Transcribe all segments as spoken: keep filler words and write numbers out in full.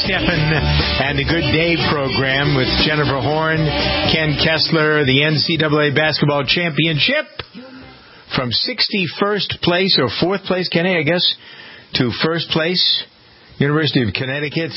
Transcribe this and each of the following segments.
Stephan and the Good Day program with Jennifer Horn, Ken Kessler, the N C double A basketball championship from sixty-first place or fourth place, Kenny, I guess, to first place. University of Connecticut.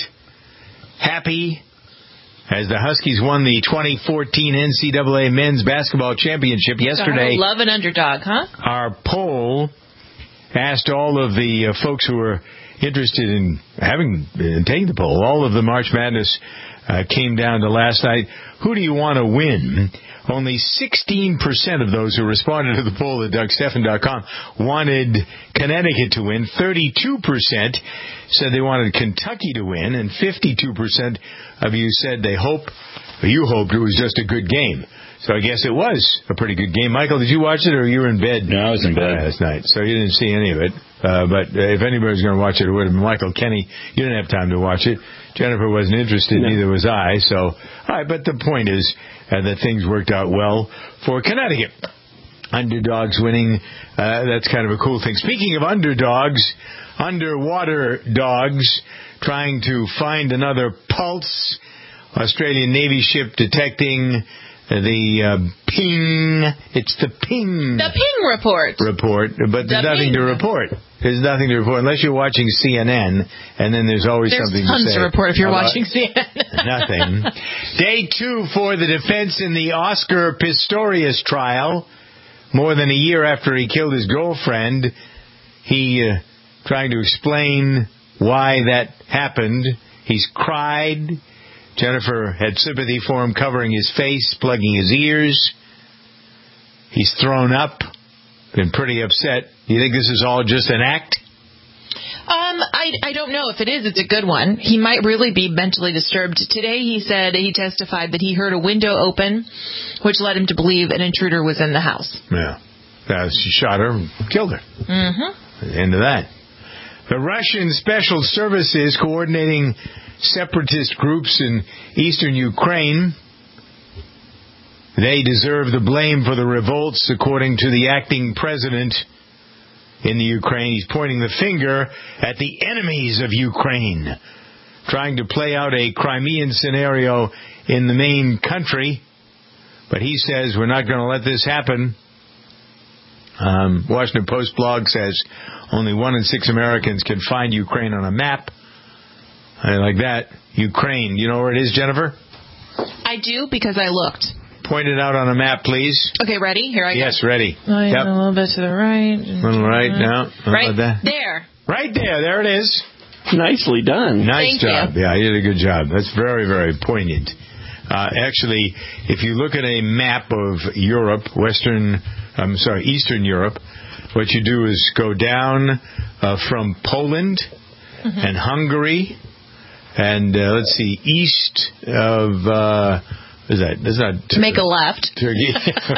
Happy as the Huskies won the twenty fourteen N C double A men's basketball championship yesterday. Love an underdog, huh? Our poll asked all of the uh, folks who were interested in having uh, taken the poll. All of the March Madness uh, came down to last night. Who do you want to win? Only sixteen percent of those who responded to the poll at Doug Stephan dot com wanted Connecticut to win. thirty-two percent said they wanted Kentucky to win, and fifty-two percent of you said they hope, or you hoped it was just a good game. So I guess it was a pretty good game. Michael, did you watch it, or you were in bed? No, I was in bed last night, so you didn't see any of it. Uh, but uh, if anybody was going to watch it, it would have been Michael. Kenny, you didn't have time to watch it. Jennifer wasn't interested, no. Neither was I. So, all right, but the point is uh, that things worked out well for Connecticut. Underdogs winning, uh, that's kind of a cool thing. Speaking of underdogs, underwater dogs trying to find another pulse. Australian Navy ship detecting the uh, ping. It's the ping. The ping report. Report, but there's the nothing ping. to report. There's nothing to report unless you're watching C N N, and then there's always there's something to say. There's tons to report if you're watching C N N. Nothing. Day two for the defense in the Oscar Pistorius trial. More than a year after he killed his girlfriend, he uh, trying to explain why that happened. He's cried. Jennifer had sympathy for him, covering his face, plugging his ears. He's thrown up, been pretty upset. Do you think this is all just an act? Um, I, I don't know if it is. It's a good one. He might really be mentally disturbed. Today he said, he testified that he heard a window open, which led him to believe an intruder was in the house. Yeah. Uh, she shot her and killed her. Mm-hmm. End of that. The Russian Special Services coordinating separatist groups in eastern Ukraine. They deserve the blame for the revolts, according to the acting president in the Ukraine. He's pointing the finger at the enemies of Ukraine, trying to play out a Crimean scenario in the main country. But he says we're not going to let this happen. Um, Washington Post blog says only one in six Americans can find Ukraine on a map. I like that. Ukraine. You know where it is, Jennifer? I do, because I looked. Point it out on a map, please. Okay, ready? Here I go. Yes, ready. Oh, yeah, yep. A little bit to the right. A little right now. Right that? there. Right there. There it is. Nicely done. Nice Thank job. you. Yeah, you did a good job. That's very, very poignant. Uh, actually, if you look at a map of Europe, Western, I'm sorry, Eastern Europe, what you do is go down uh, from Poland mm-hmm. and Hungary, and uh, let's see, east of uh, is that? Is that to make a left? Turkey.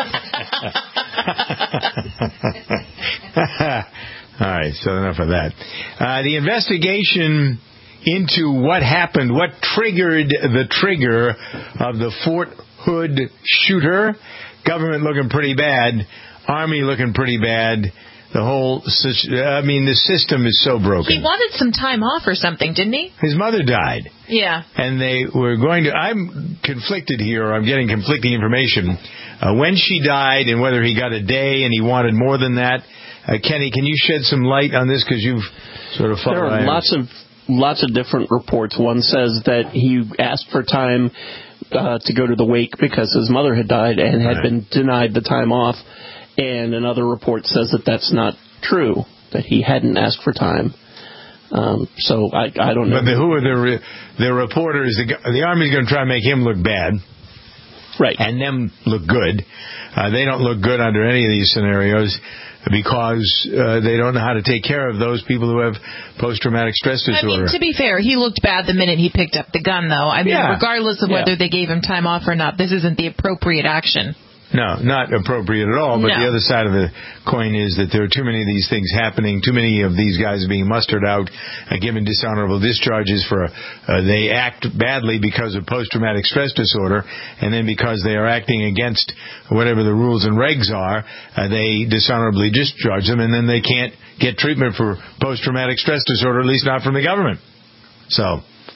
All right, so enough of that. Uh, the investigation into what happened, what triggered the trigger of the Fort Hood shooter. Government looking pretty bad. Army looking pretty bad. The whole, I mean, the system is so broken. He wanted some time off or something, didn't he? His mother died. Yeah. And they were going to, I'm conflicted here, or I'm getting conflicting information. Uh, when she died and whether he got a day and he wanted more than that. Uh, Kenny, can you shed some light on this? Because you've sort of followed. There are lots of, lots of different reports. One says that he asked for time uh, to go to the wake because his mother had died and had right. been denied the time off. And another report says that that's not true, that he hadn't asked for time. Um, so I, I don't know. But the, who are the re, the reporters? The, the Army's going to try and make him look bad, right? And them look good. Uh, they don't look good under any of these scenarios because uh, they don't know how to take care of those people who have post-traumatic stress disorder. I mean, to be fair, he looked bad the minute he picked up the gun, though. I mean, yeah. regardless of yeah. whether they gave him time off or not, this isn't the appropriate action. No, not appropriate at all. But no. the other side of the coin is that there are too many of these things happening. Too many of these guys are being mustered out and given dishonorable discharges for uh, they act badly because of post-traumatic stress disorder, and then because they are acting against whatever the rules and regs are, uh, they dishonorably discharge them, and then they can't get treatment for post-traumatic stress disorder, at least not from the government. So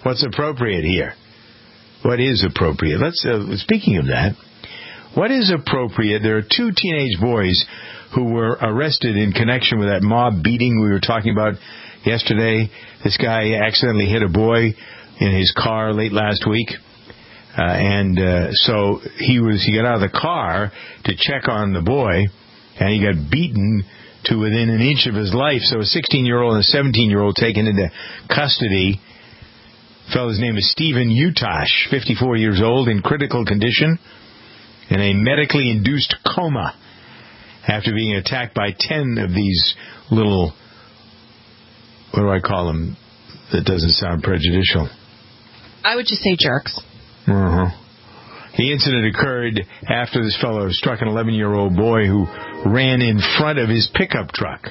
What's appropriate here? What is appropriate? Let's. Uh, speaking of that, what is appropriate? There are two teenage boys who were arrested in connection with that mob beating we were talking about yesterday. This guy accidentally hit a boy in his car late last week. Uh, and uh, so he was. He got out of the car to check on the boy, and he got beaten to within an inch of his life. So a sixteen-year-old and a seventeen-year-old taken into custody. The fellow's name is Stephen Utash, fifty-four years old, in critical condition, in a medically induced coma after being attacked by ten of these little, what do I call them? That doesn't sound prejudicial. I would just say jerks. Uh-huh. The incident occurred after this fellow struck an eleven-year-old boy who ran in front of his pickup truck.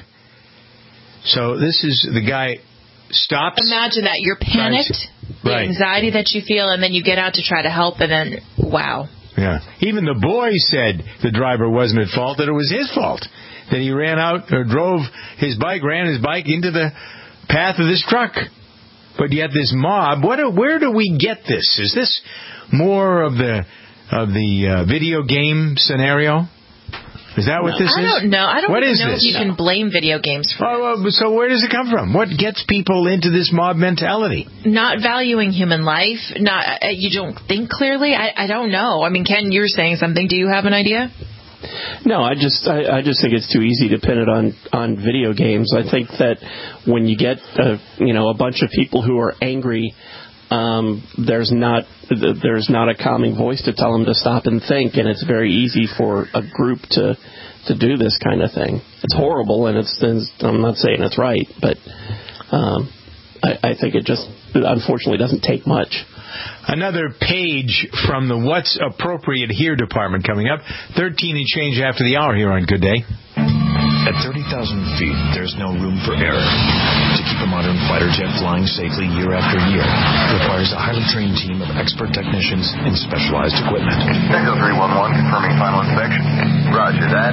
So this is the guy stops. Imagine that. You're panicked, the right. anxiety that you feel, and then you get out to try to help, and then, wow. Yeah. Even the boy said the driver wasn't at fault, that it was his fault, that he ran out or drove his bike, ran his bike into the path of this truck. But yet this mob, what? Where do we get this? Is this more of the of the uh, video game scenario? Is that what this I is? I don't know. I don't what even is know this? if you can blame video games for oh, well, so where does it come from? What gets people into this mob mentality? not valuing human life. Not uh, you don't think clearly. I, I don't know. I mean, Ken, you're saying something. Do you have an idea? No, I just I, I just think it's too easy to pin it on, on video games. I think that when you get a, you know a bunch of people who are angry, um, there's not there's not a calming voice to tell them to stop and think, and it's very easy for a group to to do this kind of thing. It's horrible, and it's, it's I'm not saying it's right, but um, I, I think it just unfortunately doesn't take much. Another page from the What's Appropriate Here department coming up. thirteen and change after the hour here on Good Day. At thirty thousand feet, there's no room for error. To keep a modern fighter jet flying safely year after year requires a highly trained team of expert technicians in specialized equipment. Echo three one one, confirming final inspection. Roger that.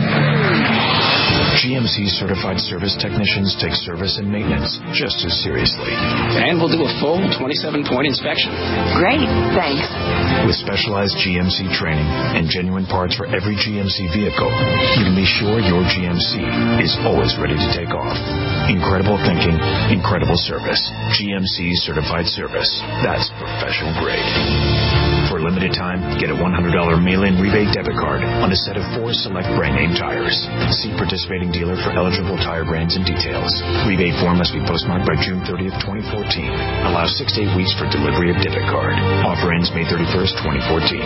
G M C certified service technicians take service and maintenance just as seriously. And we'll do a full twenty-seven point inspection. Great, thanks. With specialized G M C training and genuine parts for every G M C vehicle, you can be sure your G M C is always ready to take off. Incredible thinking, incredible service. G M C certified service. That's professional grade. For a limited time, get a one hundred dollars mail-in rebate debit card on a set of four select brand name tires. See participating dealer for eligible tire brands and details. Rebate form must be postmarked by June thirtieth, twenty fourteen. Allow six to eight weeks for delivery of debit card. Offer ends May thirty-first, twenty fourteen.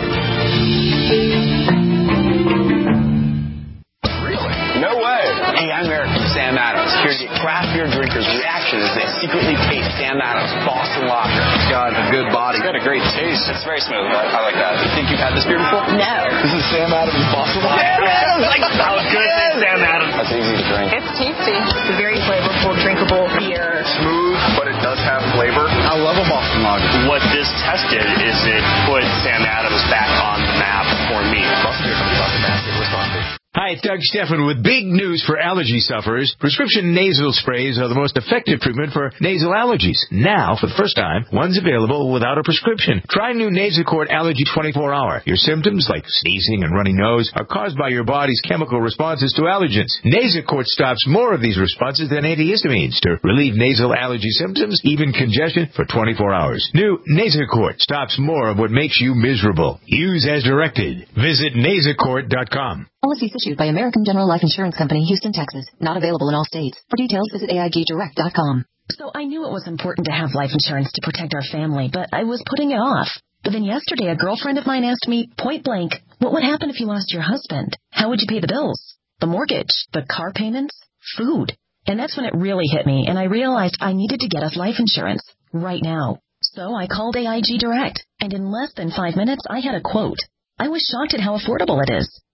No way. Hey, I'm Eric from Sam Adams, here to get craft beer drinkers' reaction as they secretly taste Sam Adams Boston Lager. It's got a good body. It's got a great taste. It's very smooth. I, I like that. You think you've had this beer before? No. This is Sam Adams Boston Lager. Sam Adams! Like, that was good. Yes. Sam Adams. That's easy to drink. It's tasty. It's a very flavorful, drinkable beer. Smooth, but it does have flavor. I love a Boston Lager. What this test did is it put Sam Adams back on the map for me. Boston Beer Company, Boston, Mass. Wisconsin. Hi, it's Doug Stephan with big news for allergy sufferers. Prescription nasal sprays are the most effective treatment for nasal allergies. Now, for the first time, one's available without a prescription. Try new Nasacort Allergy twenty-four hour. Your symptoms, like sneezing and runny nose, are caused by your body's chemical responses to allergens. Nasacort stops more of these responses than antihistamines to relieve nasal allergy symptoms, even congestion, for twenty-four hours. New Nasacort stops more of what makes you miserable. Use as directed. Visit nasacort dot com. Policies issued by American General Life Insurance Company, Houston, Texas. Not available in all states. For details, visit A I G direct dot com. So I knew it was important to have life insurance to protect our family, but I was putting it off. But then yesterday, a girlfriend of mine asked me, point blank, what would happen if you lost your husband? How would you pay the bills? The mortgage? The car payments? Food? And that's when it really hit me, and I realized I needed to get us life insurance right now. So I called A I G Direct, and in less than five minutes, I had a quote. I was shocked at how affordable it is.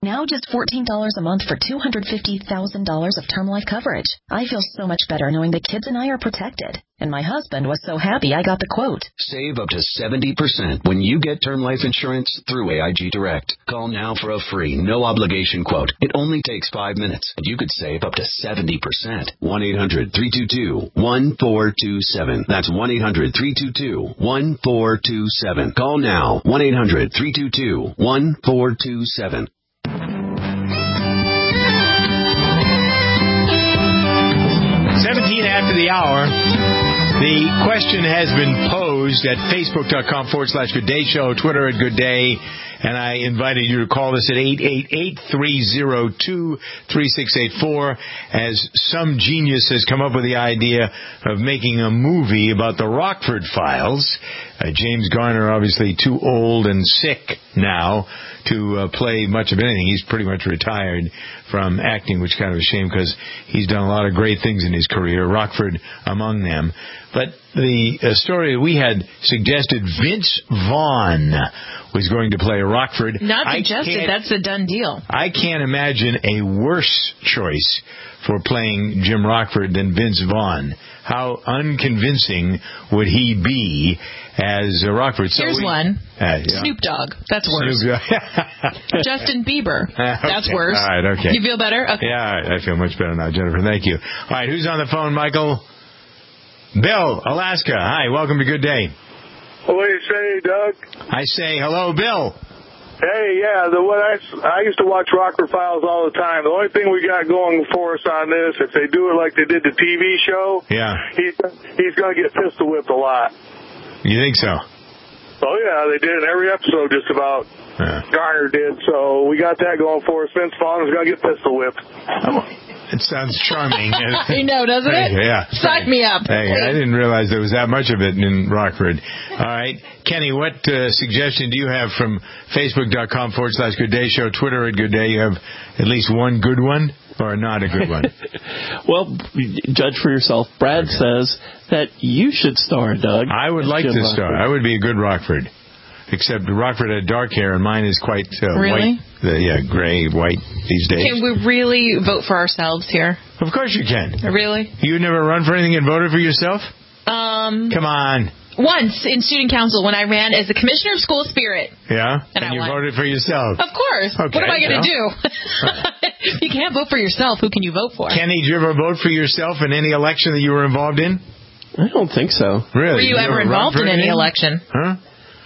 Now just fourteen dollars a month for two hundred fifty thousand dollars of term life coverage. I feel so much better knowing the kids and I are protected. And my husband was so happy I got the quote. Save up to seventy percent when you get term life insurance through A I G Direct. Call now for a free, no-obligation quote. It only takes five minutes, and you could save up to seventy percent. one eight hundred three two two one four two seven. That's one eight hundred three two two one four two seven. Call now. one eight hundred three two two one four two seven. seventeen after the hour. The question has been posed at facebook.com forward slash Good Day Show, Twitter at Good Day, and I invited you to call us at eight eight eight, three oh two, three six eight four, as some genius has come up with the idea of making a movie about the Rockford Files. Uh, James Garner, obviously too old and sick now to uh, play much of anything. He's pretty much retired from acting, which is kind of a shame because he's done a lot of great things in his career, Rockford among them. But the uh, story we had suggested Vince Vaughn was going to play Rockford. Not suggested, that's a done deal. I can't imagine a worse choice for playing Jim Rockford than Vince Vaughn. How unconvincing would he be as a Rockford? So Here's we, one. Uh, yeah. Snoop Dogg. That's worse. Snoop Dogg. Justin Bieber. Okay. That's worse. All right, okay. You feel better? Okay. Yeah, I feel much better now, Jennifer. Thank you. All right, who's on the phone, Michael? Bill, Alaska. Hi, welcome to Good Day. What do you say, Doug? I say hello, Bill. Hey, yeah, the what I, I used to watch Rockford Files all the time. The only thing we got going for us on this, if they do it like they did the T V show, yeah, he's he's going to get pistol whipped a lot. You think so? Oh, yeah, they did in every episode just about. Yeah. Garner did, so we got that going for us. Vince Vaughn is going to get pistol whipped. Oh, it sounds charming. I know, doesn't it? Yeah. Suck me up. Hey, I didn't realize there was that much of it in Rockford. All right. Kenny, what uh, suggestion do you have from Facebook.com forward slash Good Day Show, Twitter at Good Day? You have at least one good one or not a good one? Well, judge for yourself. Brad okay. says that you should star, Doug. I would like Jim to Rockford. star. I would be a good Rockford. Except Rockford had dark hair, and mine is quite uh, really? white. Uh, yeah, gray, white these days. Can we really vote for ourselves here? Of course you can. Really? You never run for anything and voted for yourself? Um. Come on. Once in student council when I ran as the commissioner of school spirit. Yeah? And, and I you won. voted for yourself? Of course. Okay, what am I going to well. do? If you can't vote for yourself, who can you vote for? Kenny, did you ever vote for yourself in any election that you were involved in? I don't think so. Really? Were you, you ever involved in any election? Huh?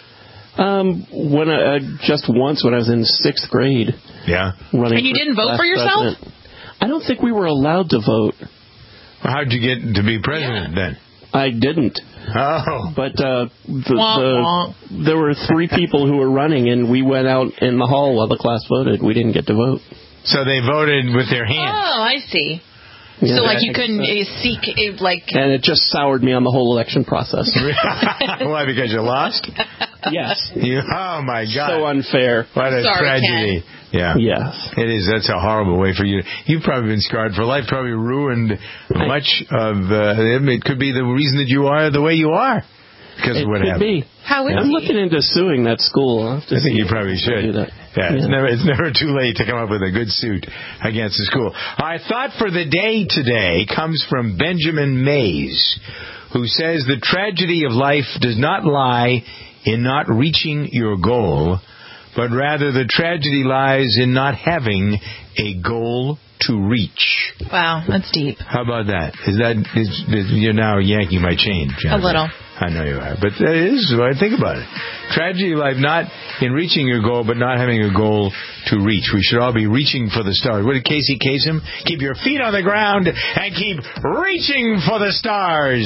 Um, when I, uh, just once when I was in sixth grade. Yeah. Running and you didn't vote for yourself? President. I don't think we were allowed to vote. Well, how'd you get to be president yeah. then? I didn't. Oh. But uh, the, wah, the, wah. there were three people who were running, and we went out in the hall while the class voted. We didn't get to vote. So they voted with their hands. Oh, I see. Yeah, so, like, you couldn't uh, seek, uh, like... And it just soured me on the whole election process. Why, because you lost? Yes. You, oh, my God. So unfair. What a Sorry, tragedy. Ken. Yeah. Yes. It is. That's a horrible way for you. You've probably been scarred for life, probably ruined I, much of... Uh, it could be the reason that you are the way you are. Because it of what could happened. be. How is I'm he? looking into suing that school. I think you probably should. Yeah, yeah, it's yeah. never it's never too late to come up with a good suit against the school. Our thought for the day today comes from Benjamin Mays, who says the tragedy of life does not lie in not reaching your goal, but rather the tragedy lies in not having a goal to reach. Wow, that's deep. How about that? Is that is, is, you're now yanking my chain, Jennifer. A little. I know you are, but it is what I think about it. Tragedy of life, not in reaching your goal, but not having a goal to reach. We should all be reaching for the stars. What did Casey Kasem? Keep your feet on the ground and keep reaching for the stars.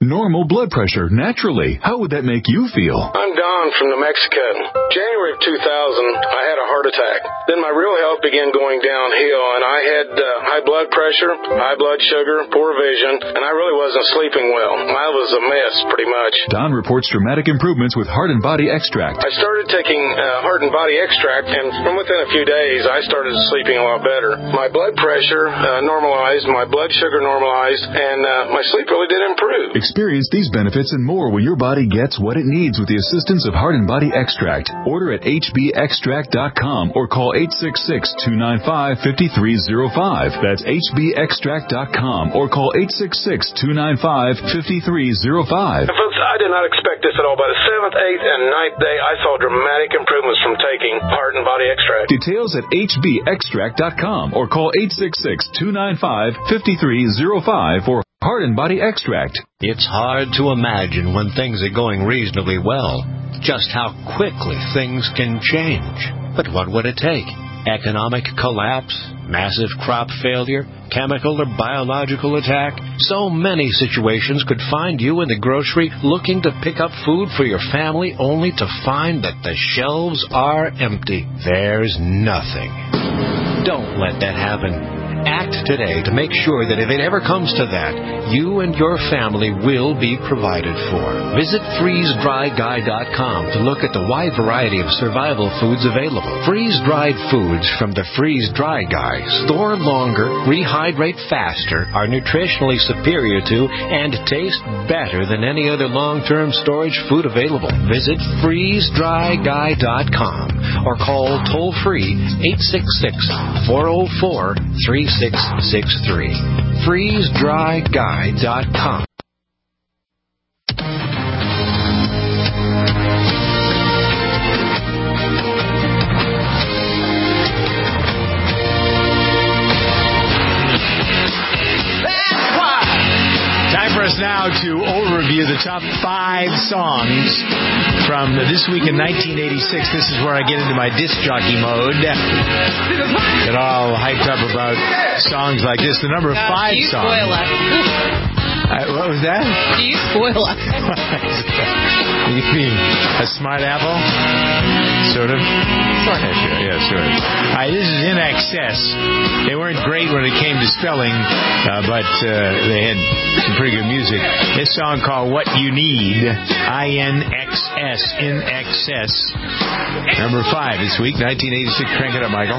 normal blood pressure naturally. How would that make you feel? I'm Don from New Mexico. January of two thousand, I had a heart attack. Then my real health began going downhill, and I had uh, high blood pressure, high blood sugar, poor vision, and I really wasn't sleeping well. I was a mess, pretty much. Don reports dramatic improvements with Heart and Body Extract. I started taking uh, Heart and Body Extract, and from within a few days, I started sleeping a lot better. My blood pressure uh, normalized, my blood sugar normalized, and uh, my sleep really did improve. Experience these benefits and more when your body gets what it needs with the assistance of Heart and Body Extract. Order at h b extract dot com or call eight six six, two nine five, five three zero five. That's h b extract dot com or call eight six six, two nine five, five three zero five. And folks, I did not expect this at all. By the seventh, eighth, and ninth day, I saw dramatic improvements from taking Heart and Body Extract. Details at h b extract dot com or call eight six six, two nine five, five three zero five for Heart and Body Extract. It's hard to imagine when things are going reasonably well just how quickly things can change. But what would it take? Economic collapse? Massive crop failure? Chemical or biological attack? So many situations could find you in the grocery looking to pick up food for your family only to find that the shelves are empty. There's nothing. Don't let that happen. Act today to make sure that if it ever comes to that, you and your family will be provided for. Visit freeze dry guy dot com to look at the wide variety of survival foods available. Freeze-dried foods from the Freeze Dry Guy store longer, rehydrate faster, are nutritionally superior to, and taste better than any other long-term storage food available. Visit freeze dry guy dot com or call toll-free eight six six, four oh four, three six six three. freeze dry guy dot com. Time for us now to overview the top five songs from This Week in nineteen eighty-six. This is where I get into my disc jockey mode. Get all hyped up about songs like this. The number Gosh, five you song. Spoil us. Uh, what was that? You spoil us. You mean a smart apple? Sort of? Sort of. Yeah, yeah, sort of. All right, this is In Excess. They weren't great when it came to spelling, uh, but uh, they had some pretty good music. This song called What You Need, I N X S, In Excess. Number five this week, nineteen eighty-six. Crank it up, Michael.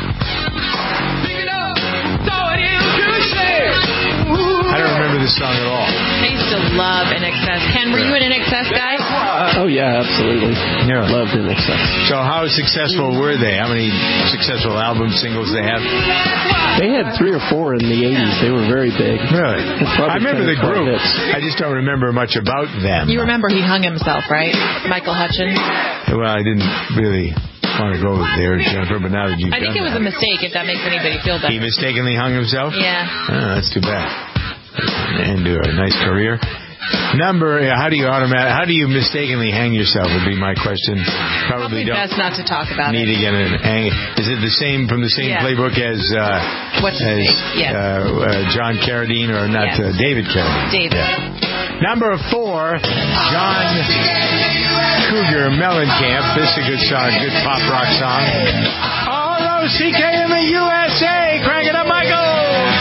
I don't remember this song at all. I used to love In Excess. Ken, were you an In Excess guy? Oh, yeah, absolutely. Yeah. Loved In Excess. So how successful were they? How many successful album singles they have? They had three or four in the eighties. They were very big. Really? I remember the group. Hits. I just don't remember much about them. You remember he hung himself, right? Michael Hutchins? Well, I didn't really want to go there, Jennifer, but now that you've I think done it was that. a mistake, if that makes anybody feel better. He mistakenly hung himself? Yeah. Oh, that's too bad. And do a nice career. Number, how do you automatic? How do you mistakenly hang yourself? Would be my question. Probably, Probably don't. Best not to talk about need it. to get an hang. Is it the same from the same yeah. playbook as uh, What's as yes. uh, uh, John Carradine or not yes. uh, David Carradine? David. Yeah. Number four, John Cougar Mellencamp. This is a good song, good pop rock song. R O C K in the U S A. Crank it up, Michael.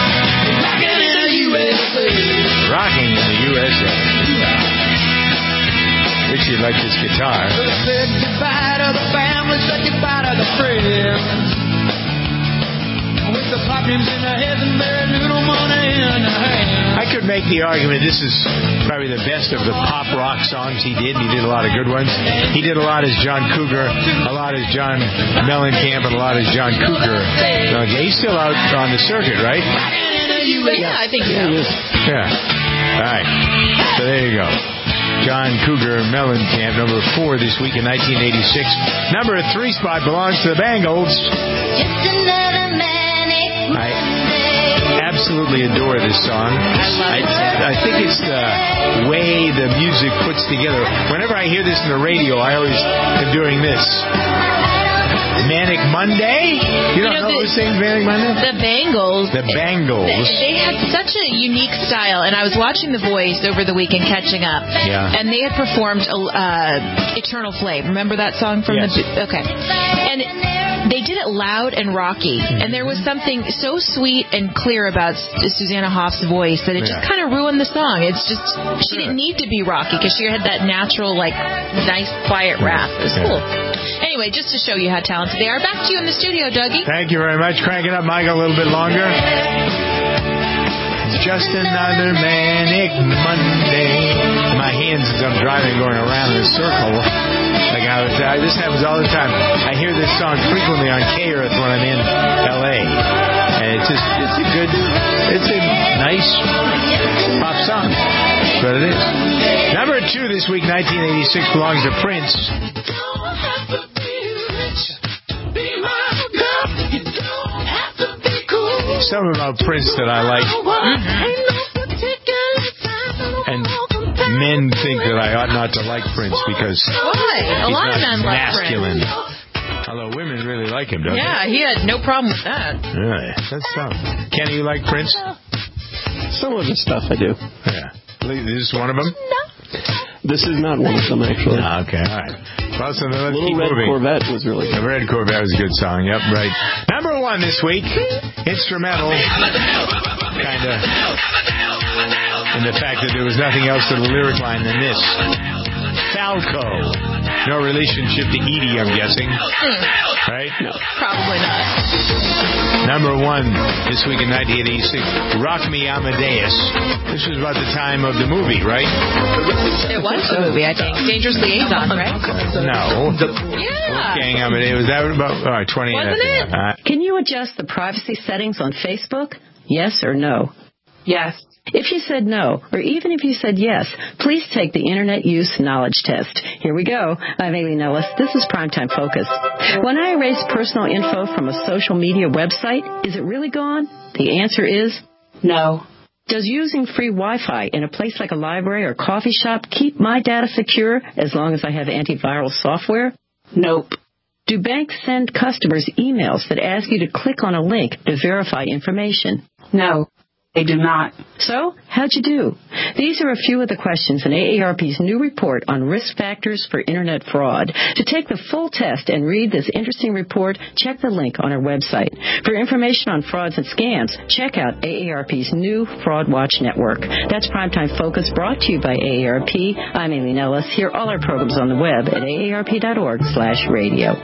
Rocking in the U S A. Wish you'd like this guitar. Said goodbye to the family, said goodbye to the friends. With the pop names in the head and very little money in the hand. I could make the argument this is probably the best of the pop rock songs he did. He did a lot of good ones. He did a lot as John Cougar, a lot as John Mellencamp, and a lot as John Cougar. Okay, he's still out on the circuit, right? Yeah, I think so. Yeah. All right. So there you go. John Cougar Mellencamp, number four this week in nineteen eighty-six. Number three spot belongs to the Bangles. I absolutely adore this song. I, I think it's the way the music puts together. Whenever I hear this in the radio, I always am doing this. Manic Monday? You don't you know, know the, who sings Manic Monday? The Bangles. The Bangles. They, they had such a unique style, and I was watching The Voice over the weekend, catching up. Yeah. And they had performed uh, Eternal Flame. Remember that song from yes. the... Okay. And they did it loud and rocky, mm-hmm. and there was something so sweet and clear about Susanna Hoff's voice that it yeah. just kind of ruined the song. It's just, she didn't need to be rocky because she had that natural, like, nice, quiet rap. It was yeah. cool. Anyway, just to show you how talented they are. Back to you in the studio, Dougie. Thank you very much. Crank it up, Michael, a little bit longer. Just another manic Monday. My hands as I'm driving going around in a circle. Like I was, I, this happens all the time. I hear this song frequently on K Earth when I'm in L A. And it's just, it's a good, it's a nice pop song. That's what it is. Number two this week, nineteen eighty-six, belongs to Prince. Something about Prince that I like. Mm-hmm. And men think that I ought not to like Prince because Why? A he's lot not of men masculine. like Prince. Although women really like him, don't yeah, they? Yeah, he had no problem with that. Really? That's tough. Kenny, you like Prince? Some of his stuff I do. Yeah. Is this one of them? No. This is not one of them, actually. Oh, okay, all right. Well, so let's Little keep Red moving. Corvette was really good. The Red Corvette was a good song. Yep, right. Number one this week, instrumental, kind of, in the fact that there was nothing else to the lyric line than this. Falco. No relationship to Edie, I'm guessing. Right? No, probably not. Number one this week in nineteen eighty-six, Rock Me Amadeus. This was about the time of the movie, right? It was the movie, I think. Dangerous Liaison, right? No. Yeah. Wolfgang Amadeus. Was that about all right, twenty Wasn't it? Uh, Can you adjust the privacy settings on Facebook? Yes or no? Yes. If you said no, or even if you said yes, please take the Internet Use Knowledge Test. Here we go. I'm Aileen Ellis. This is Primetime Focus. When I erase personal info from a social media website, is it really gone? The answer is no. Does using free Wi-Fi in a place like a library or coffee shop keep my data secure as long as I have antiviral software? Nope. Do banks send customers emails that ask you to click on a link to verify information? No. They do not. So, how'd you do? These are a few of the questions in A A R P's new report on risk factors for Internet fraud. To take the full test and read this interesting report, check the link on our website. For information on frauds and scams, check out A A R P's new Fraud Watch Network. That's Primetime Focus, brought to you by A A R P. I'm Aileen Ellis. Hear all our programs on the web at aarp.org slash radio.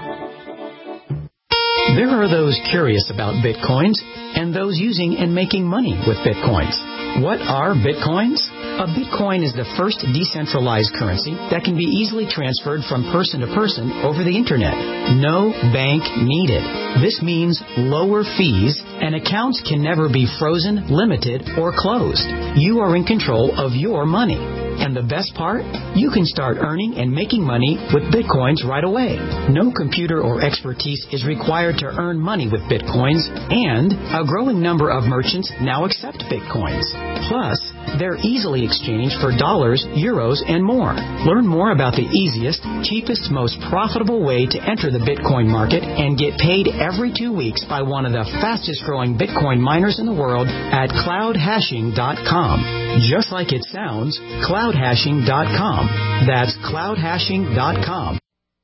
There are those curious about Bitcoins and those using and making money with Bitcoins. What are Bitcoins? A Bitcoin is the first decentralized currency that can be easily transferred from person to person over the Internet. No bank needed. This means lower fees, and accounts can never be frozen, limited, or closed. You are in control of your money. And the best part? You can start earning and making money with Bitcoins right away. No computer or expertise is required to earn money with Bitcoins, and a growing number of merchants now accept Bitcoins. Plus, they're easily exchanged for dollars, euros, and more. Learn more about the easiest, cheapest, most profitable way to enter the Bitcoin market and get paid every two weeks by one of the fastest growing Bitcoin miners in the world at cloud hashing dot com. Just like it sounds, cloud hashing dot com. That's cloud hashing dot com.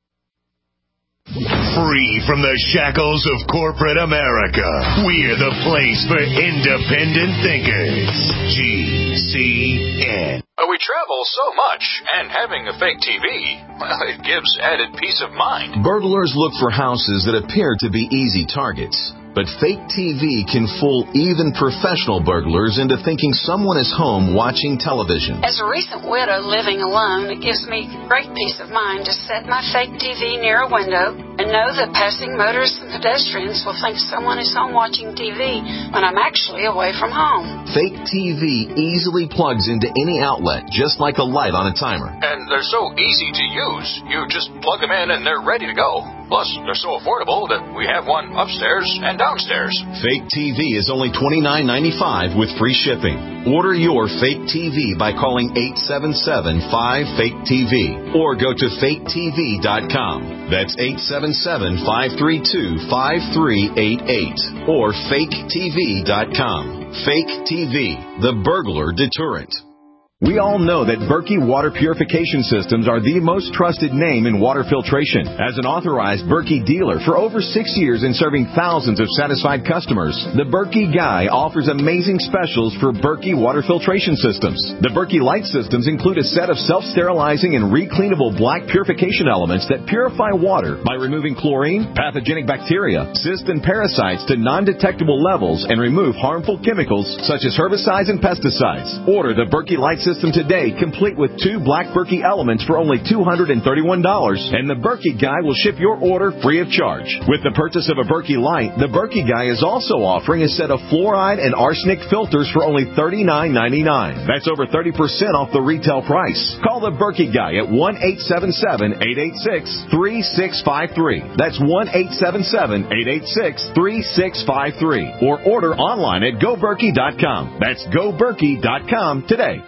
Free from the shackles of corporate America, we're the place for independent thinkers. G C N. We travel so much, and having a fake T V, well, it gives added peace of mind. Burglars look for houses that appear to be easy targets. But fake T V can fool even professional burglars into thinking someone is home watching television. As a recent widow living alone, it gives me great peace of mind to set my fake T V near a window and know that passing motorists and pedestrians will think someone is home watching T V when I'm actually away from home. Fake T V easily plugs into any outlet, just like a light on a timer. And they're so easy to use. You just plug them in and they're ready to go. Plus, they're so affordable that we have one upstairs and downstairs. Fake T V is only twenty-nine ninety-five with free shipping. Order your Fake T V by calling eight seven seven, five, fake T V or go to fake T V dot com. That's eight seven seven, five three two, five three eight eight or fake T V dot com. Fake T V, the burglar deterrent. We all know that Berkey Water Purification Systems are the most trusted name in water filtration. As an authorized Berkey dealer for over six years and serving thousands of satisfied customers, the Berkey Guy offers amazing specials for Berkey Water Filtration Systems. The Berkey Light Systems include a set of self-sterilizing and recleanable black purification elements that purify water by removing chlorine, pathogenic bacteria, cysts, and parasites to non-detectable levels and remove harmful chemicals such as herbicides and pesticides. Order the Berkey Light System today, complete with two black Berkey elements for only two hundred thirty-one dollars, and the Berkey Guy will ship your order free of charge. With the purchase of a Berkey Light, the Berkey Guy is also offering a set of fluoride and arsenic filters for only thirty-nine ninety-nine. That's over thirty percent off the retail price. Call the Berkey Guy at one eight seven seven, eight eight six, three six five three. That's one eight seven seven, eight eight six, three six five three. Or order online at go berkey dot com. That's go berkey dot com today.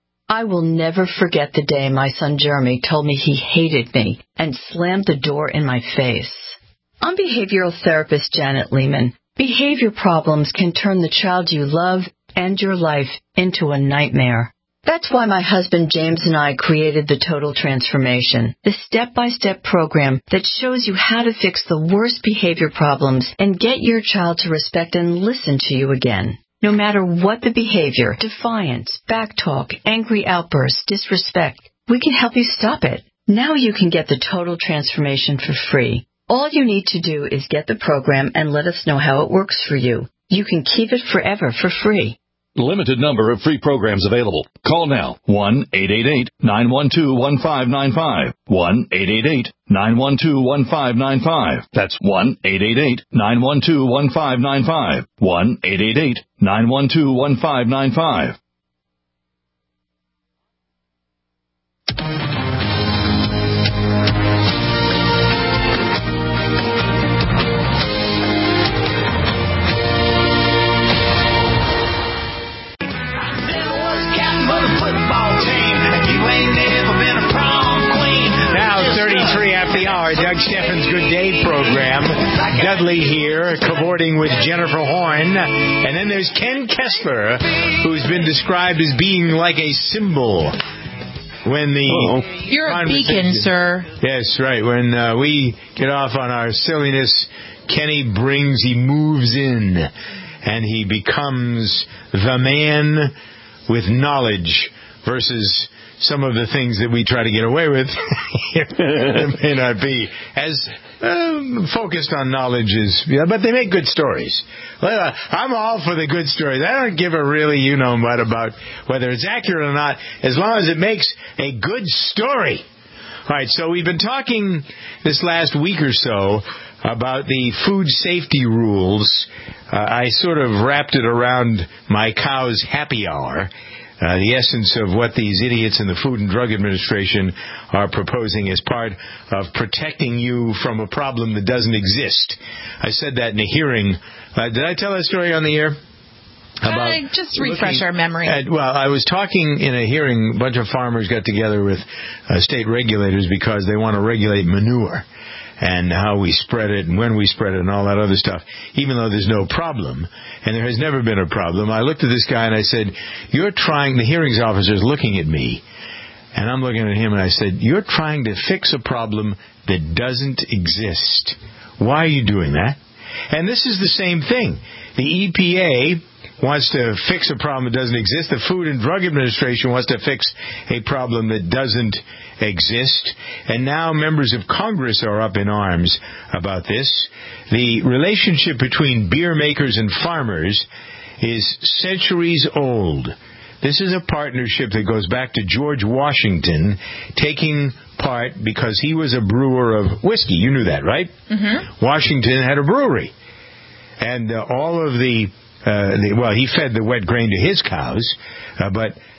I will never forget the day my son Jeremy told me he hated me and slammed the door in my face. I'm behavioral therapist Janet Lehman. Behavior problems can turn the child you love and your life into a nightmare. That's why my husband James and I created the Total Transformation, the step-by-step program that shows you how to fix the worst behavior problems and get your child to respect and listen to you again. No matter what the behavior, defiance, backtalk, angry outbursts, disrespect, we can help you stop it. Now you can get the Total Transformation for free. All you need to do is get the program and let us know how it works for you. You can keep it forever for free. Limited number of free programs available. Call now. one eight eight eight, nine one two, one five nine five. one eight eight eight, nine one two, one five nine five. That's one eight eight eight, nine one two, one five nine five. one eight eight eight, nine one two, one five nine five. Doug Steffens' Good Day program. Dudley here, cavorting with Jennifer Horn. And then there's Ken Kessler, who's been described as being like a symbol. When the Uh-oh. You're a beacon, sir. Yes, right. When uh, we get off on our silliness, Kenny brings, he moves in, and he becomes the man with knowledge versus some of the things that we try to get away with may not be as um, focused on knowledge as, yeah, but they make good stories. Well, uh, I'm all for the good stories. I don't give a really you-know-what about whether it's accurate or not, as long as it makes a good story. All right, so we've been talking this last week or so about the food safety rules. Uh, I sort of wrapped it around my cow's happy hour. Uh, the essence of what these idiots in the Food and Drug Administration are proposing as part of protecting you from a problem that doesn't exist. I said that in a hearing. Uh, did I tell that story on the air? About uh, just refresh our memory. At, well, I was talking in a hearing. A bunch of farmers got together with uh, state regulators because they want to regulate manure and how we spread it and when we spread it and all that other stuff, even though there's no problem. And there has never been a problem. I looked at this guy and I said, you're trying, the hearings officer is looking at me, and I'm looking at him and I said, you're trying to fix a problem that doesn't exist. Why are you doing that? And this is the same thing. The E P A wants to fix a problem that doesn't exist. The Food and Drug Administration wants to fix a problem that doesn't exist. And now members of Congress are up in arms about this. The relationship between beer makers and farmers is centuries old. This is a partnership that goes back to George Washington taking part because he was a brewer of whiskey. You knew that, right? Mm-hmm. Washington had a brewery. And uh, all of the Uh, the, well, he fed the wet grain to his cows, uh, but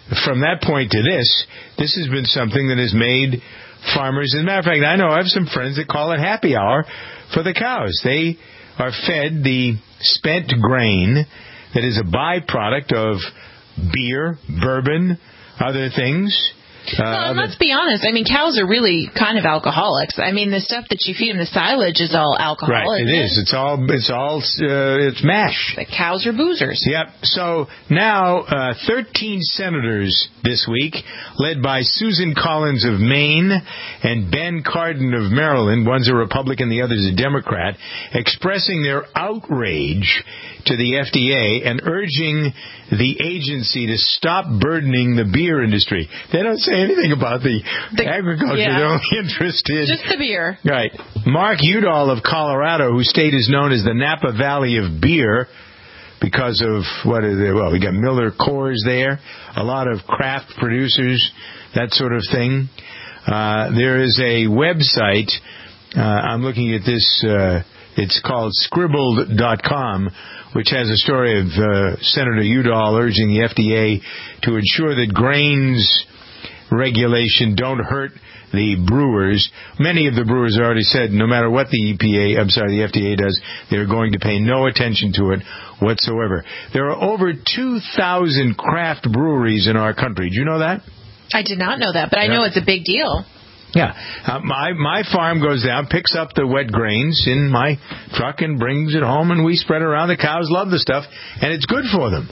from that point to this, this has been something that has made farmers, as a matter of fact, I know I have some friends that call it happy hour for the cows. They are fed the spent grain that is a byproduct of beer, bourbon, other things. Uh, well, and let's be honest. I mean, cows are really kind of alcoholics. I mean, the stuff that you feed them, the silage is all alcohol. Right, it is. It's all, it's all, uh, it's mash. The cows are boozers. Yep. So now, uh, thirteen senators this week, led by Susan Collins of Maine and Ben Cardin of Maryland, one's a Republican, the other's a Democrat, expressing their outrage to the F D A and urging the agency to stop burdening the beer industry. They don't say anything about the, the agriculture. Yeah. They're only interested. Just the beer. Right. Mark Udall of Colorado, whose state is known as the Napa Valley of beer because of, what is it? Well, we got Miller Coors there, a lot of craft producers, that sort of thing. Uh, there is a website, uh, I'm looking at this, uh, it's called scribbled dot com, which has a story of uh, Senator Udall urging the F D A to ensure that grains regulation don't hurt the brewers. Many of the brewers already said no matter what the E P A, I'm sorry, the F D A does, they're going to pay no attention to it whatsoever. There are over two thousand craft breweries in our country. Do you know that? I did not know that, but I yeah. know it's a big deal. Yeah. Uh, my my farm goes down, picks up the wet grains in my truck and brings it home, and we spread it around. The cows love the stuff, and it's good for them.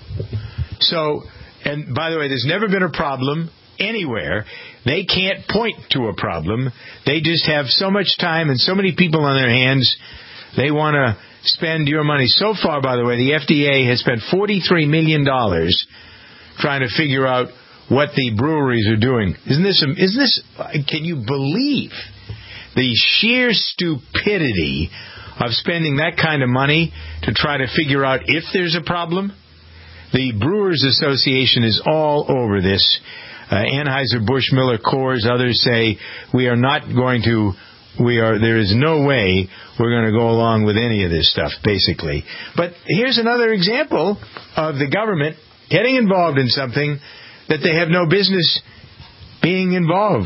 So, and by the way, there's never been a problem anywhere. They can't point to a problem. They just have so much time and so many people on their hands. They want to spend your money. So far, by the way, the F D A has spent forty-three million dollars trying to figure out what the breweries are doing. Isn't this, isn't this, can you believe the sheer stupidity of spending that kind of money to try to figure out if there's a problem? The Brewers Association is all over this. Uh, Anheuser-Busch, Miller Coors, others say we are not going to, we are, there is no way we're going to go along with any of this stuff, basically. But here's another example of the government getting involved in something that they have no business being involved.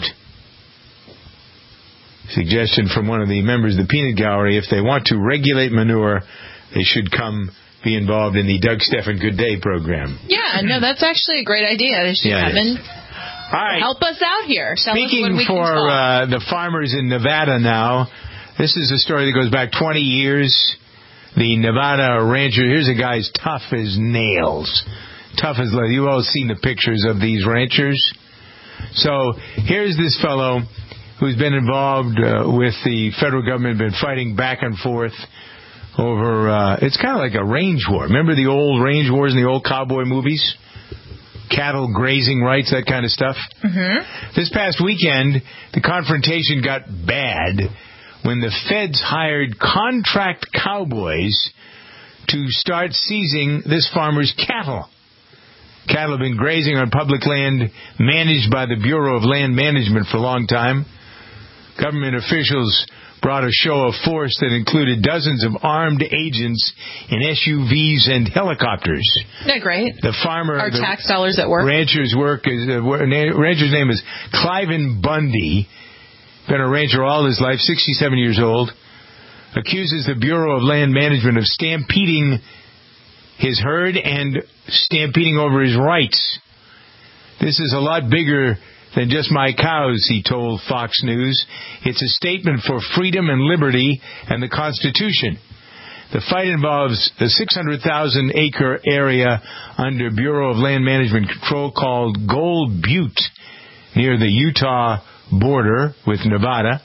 Suggestion from one of the members of the Peanut Gallery, if they want to regulate manure, they should come be involved in the Doug Stephan Good Day program. Yeah, no, that's actually a great idea. They should yeah, come in. All right. Help us out here. Tell Speaking us when we for can uh, the farmers in Nevada now, this is a story that goes back twenty years. The Nevada rancher, here's a guy as tough as nails. Tough as leather. You've all seen the pictures of these ranchers. So here's this fellow who's been involved uh, with the federal government, been fighting back and forth over, uh, it's kind of like a range war. Remember the old range wars in the old cowboy movies? Cattle grazing rights, that kind of stuff. Mm-hmm. This past weekend, the confrontation got bad when the feds hired contract cowboys to start seizing this farmer's cattle. Cattle have been grazing on public land managed by the Bureau of Land Management for a long time. Government officials brought a show of force that included dozens of armed agents in S U Vs and helicopters. Isn't that great? The farmer, our the tax dollars at work. Rancher's work is uh, rancher's name is Cliven Bundy. Been a rancher all his life, sixty-seven years old. Accuses the Bureau of Land Management of stampeding his herd and stampeding over his rights. This is a lot bigger than just my cows, he told Fox News. It's a statement for freedom and liberty and the Constitution. The fight involves a six hundred thousand acre area under Bureau of Land Management control called Gold Butte near the Utah border with Nevada.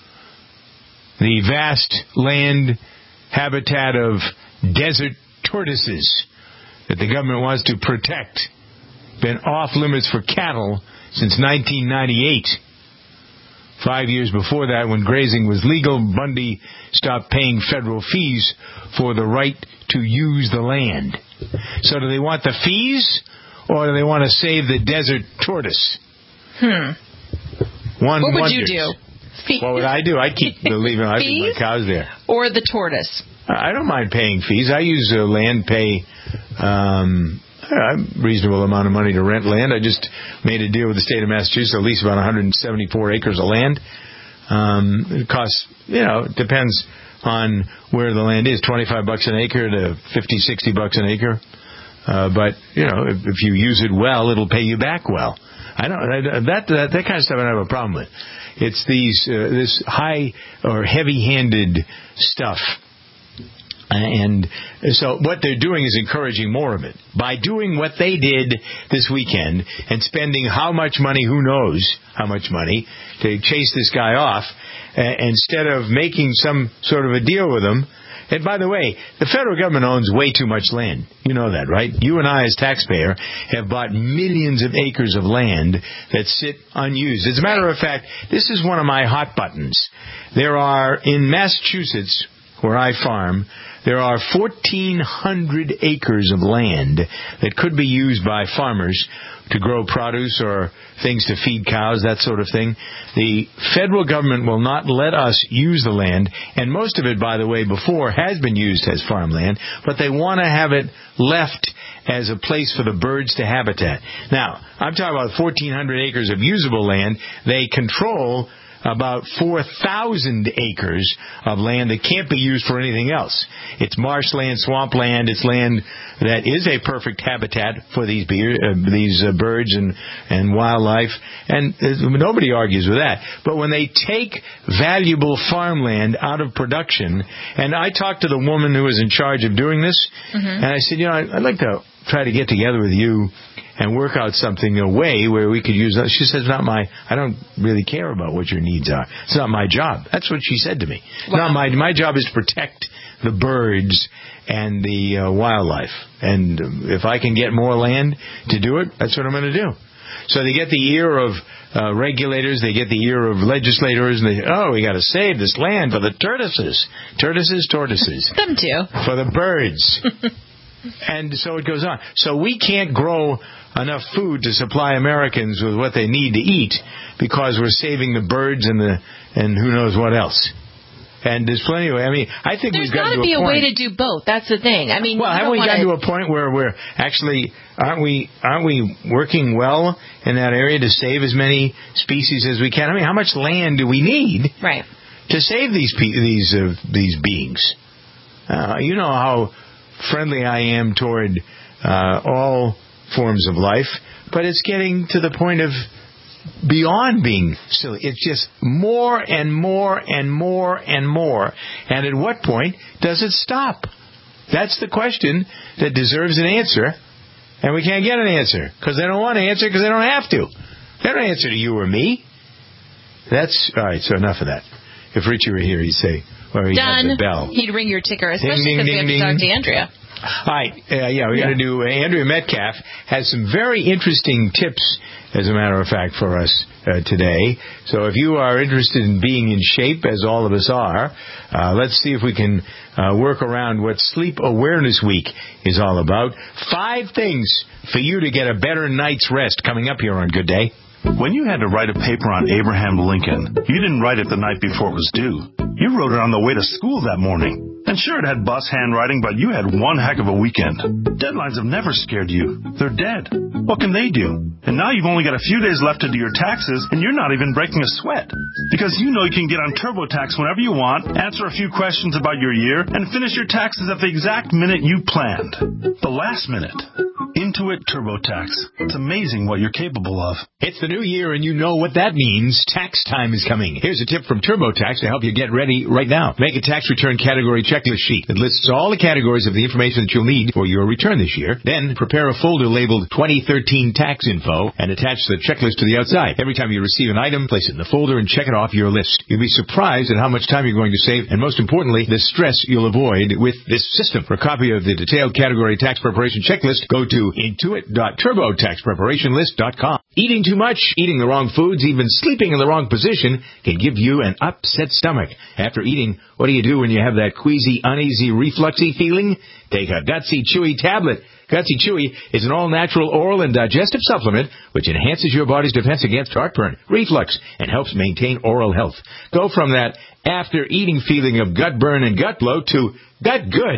The vast land habitat of desert tortoises that the government wants to protect. Been off limits for cattle since nineteen ninety-eight. Five years before that, when grazing was legal, Bundy stopped paying federal fees for the right to use the land. So do they want the fees, or do they want to save the desert tortoise? Hmm. One what would wonders. you do? Fees? What would I do? I'd keep leaving I'd leave my cows there. Or the tortoise? I don't mind paying fees. I use uh, land pay. Um, a reasonable amount of money to rent land. I just made a deal with the state of Massachusetts, at least about one hundred seventy-four acres of land. Um, it costs, you know, it depends on where the land is, twenty-five bucks an acre to fifty, sixty bucks an acre. Uh, but, you know, if, if you use it well, it'll pay you back well. I don't, I, that, that, that kind of stuff I don't have a problem with. It's these, uh, this high or heavy-handed stuff. And so what they're doing is encouraging more of it. By doing what they did this weekend and spending how much money, who knows how much money, to chase this guy off, uh, instead of making some sort of a deal with him. And by the way, the federal government owns way too much land. You know that, right? You and I, as taxpayer, have bought millions of acres of land that sit unused. As a matter of fact, this is one of my hot buttons. There are, in Massachusetts, where I farm, there are fourteen hundred acres of land that could be used by farmers to grow produce or things to feed cows, that sort of thing. The federal government will not let us use the land, and most of it, by the way, before has been used as farmland, but they want to have it left as a place for the birds to habitat. Now, I'm talking about fourteen hundred acres of usable land. They control about four thousand acres of land that can't be used for anything else. It's marshland, swampland. It's land that is a perfect habitat for these beer, uh, these uh, birds and, and wildlife. And uh, nobody argues with that. But when they take valuable farmland out of production, and I talked to the woman who was in charge of doing this, mm-hmm. and I said, you know, I'd like to try to get together with you and work out something, a way where we could use that. She says, not my, I don't really care about what your needs are. It's not my job. That's what she said to me. Wow. Not my, my job is to protect the birds and the uh, wildlife. And if I can get more land to do it, that's what I'm going to do. So they get the ear of uh, regulators, they get the ear of legislators, and they, oh, we got to save this land for the tortoises. Tortoises, tortoises. Them too. For the birds. And so it goes on. So we can't grow enough food to supply Americans with what they need to eat because we're saving the birds and the and who knows what else. And there's plenty of. I mean, I think there's we've got to be a, a point. way to do both. That's the thing. I mean, well, haven't we got to a point where we're actually aren't we aren't we working well in that area to save as many species as we can? I mean, how much land do we need right. to save these these uh, these beings? Uh, you know how friendly I am toward uh, all forms of life, but it's getting to the point of beyond being silly. It's just more and more and more and more. And at what point does it stop? That's the question that deserves an answer, and we can't get an answer because they don't want to answer because they don't have to. They don't answer to you or me. That's all right. So enough of that. If Richie were here, he'd say, or he'd Done. have the bell. He'd ring your ticker, especially ding, because we have ding, to talk ding. to Andrea. All right. Uh, yeah, we're yeah. going to do uh, Andrea Metcalf has some very interesting tips, as a matter of fact, for us uh, today. So if you are interested in being in shape, as all of us are, uh, let's see if we can uh, work around what Sleep Awareness Week is all about. Five things for you to get a better night's rest coming up here on Good Day. When you had to write a paper on Abraham Lincoln, you didn't write it the night before it was due. You wrote it on the way to school that morning. And sure, it had bus handwriting, but you had one heck of a weekend. Deadlines have never scared you. They're dead. What can they do? And now you've only got a few days left to do your taxes, and you're not even breaking a sweat. Because you know you can get on TurboTax whenever you want, answer a few questions about your year, and finish your taxes at the exact minute you planned. The last minute. Intuit TurboTax. It's amazing what you're capable of. It's the new year, and you know what that means. Tax time is coming. Here's a tip from TurboTax to help you get ready right now. Make a tax return category checklist sheet that lists all the categories of the information that you'll need for your return this year. Then prepare a folder labeled twenty thirteen Tax Info and attach the checklist to the outside. Every time you receive an item, place it in the folder and check it off your list. You'll be surprised at how much time you're going to save, and most importantly, the stress you'll avoid with this system. For a copy of the detailed category tax preparation checklist, go to intuit dot turbo tax preparation list dot com. Eating too much, eating the wrong foods, even sleeping in the wrong position can give you an upset stomach. After eating, what do you do when you have that queasy, uneasy, refluxy feeling? Take a Gutsy Chewy tablet. Gutsy Chewy is an all-natural oral and digestive supplement which enhances your body's defense against heartburn, reflux, and helps maintain oral health. Go from that after-eating feeling of gut burn and gut bloat to gut good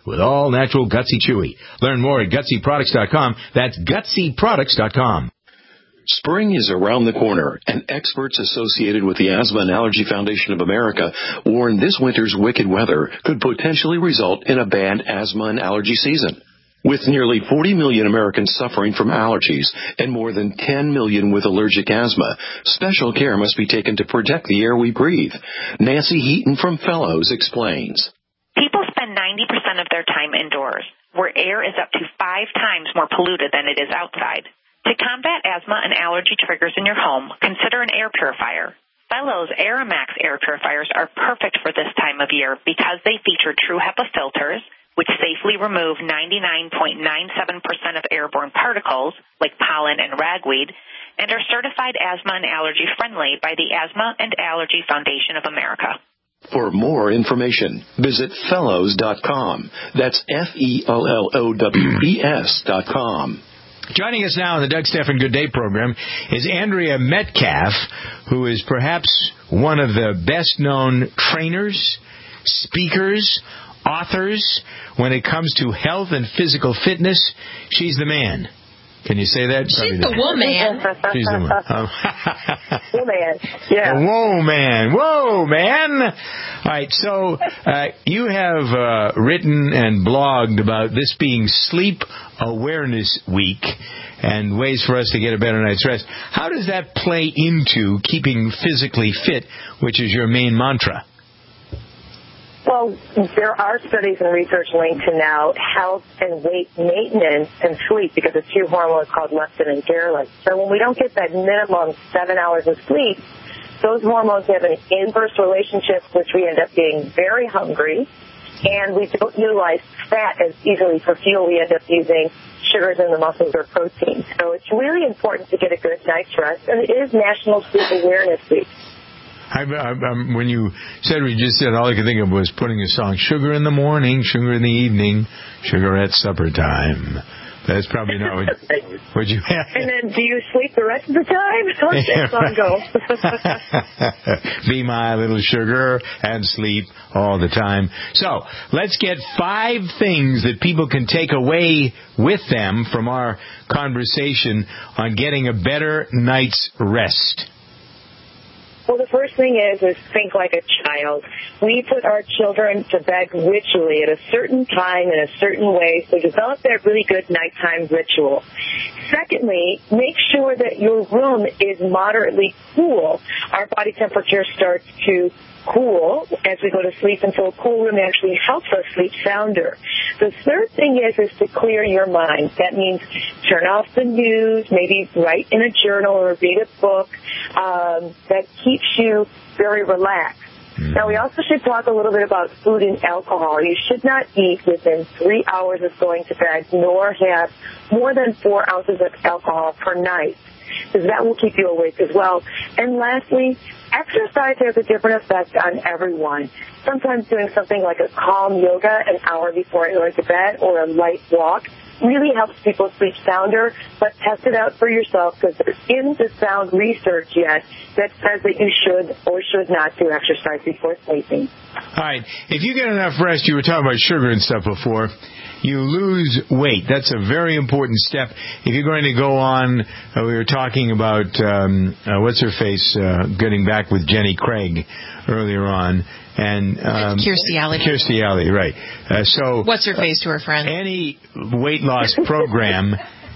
with all natural Gutsy Chewy. Learn more at gutsy products dot com. That's gutsy products dot com. Spring is around the corner, and experts associated with the Asthma and Allergy Foundation of America warn this winter's wicked weather could potentially result in a bad asthma and allergy season. With nearly forty million Americans suffering from allergies and more than ten million with allergic asthma, special care must be taken to protect the air we breathe. Nancy Heaton from Fellows explains. People spend ninety percent of their time indoors, where air is up to five times more polluted than it is outside. To combat asthma and allergy triggers in your home, consider an air purifier. Fellows Aeromax air purifiers are perfect for this time of year because they feature true HEPA filters, which safely remove ninety-nine point nine seven percent of airborne particles, like pollen and ragweed, and are certified asthma and allergy friendly by the Asthma and Allergy Foundation of America. For more information, visit fellows dot com. That's F E L L O W E S dot com. Joining us now on the Doug Stephan Good Day program is Andrea Metcalf, who is perhaps one of the best-known trainers, speakers, authors. When it comes to health and physical fitness, she's the man. Can you say that? She's the woman. She's the woman. Um, woman. Yeah. Whoa, man. Whoa, man. All right. So uh, you have uh, written and blogged about this being Sleep Awareness Week and ways for us to get a better night's rest. How does that play into keeping physically fit, which is your main mantra? Well, there are studies and research linked to now health and weight maintenance and sleep because of two hormones called leptin and ghrelin. So when we don't get that minimum seven hours of sleep, those hormones have an inverse relationship, which we end up being very hungry, and we don't utilize fat as easily for fuel. We end up using sugars in the muscles or protein. So it's really important to get a good night's rest, and it is National Sleep Awareness Week. I, I, I, when you said what you just said, all I could think of was putting a song, Sugar in the morning, sugar in the evening, sugar at supper time. That's probably not what, what you have. And then do you sleep the rest of the time? How does that song go? Be my little sugar and sleep all the time. So let's get five things that people can take away with them from our conversation on getting a better night's rest. Well, the first thing is, is think like a child. We put our children to bed ritually at a certain time in a certain way, so develop that really good nighttime ritual. Secondly, make sure that your room is moderately cool. Our body temperature starts to cool as we go to sleep, and so a cool room actually helps us sleep sounder. The third thing is is to clear your mind. That means turn off the news, maybe write in a journal or read a book um, that keeps you very relaxed. Now, we also should talk a little bit about food and alcohol. You should not eat within three hours of going to bed, nor have more than four ounces of alcohol per night, because that will keep you awake as well. And lastly, exercise has a different effect on everyone. Sometimes doing something like a calm yoga an hour before going to bed or a light walk really helps people sleep sounder, but test it out for yourself because there isn't a sound research yet that says that you should or should not do exercise before sleeping. All right. If you get enough rest, you were talking about sugar and stuff before, you lose weight. That's a very important step. If you're going to go on, uh, we were talking about, um, uh, what's her face, uh, getting back with Jenny Craig earlier on. And um, Kirstie Alley. Kirstie Alley, right. Uh, so what's her face to her friend? Any weight loss program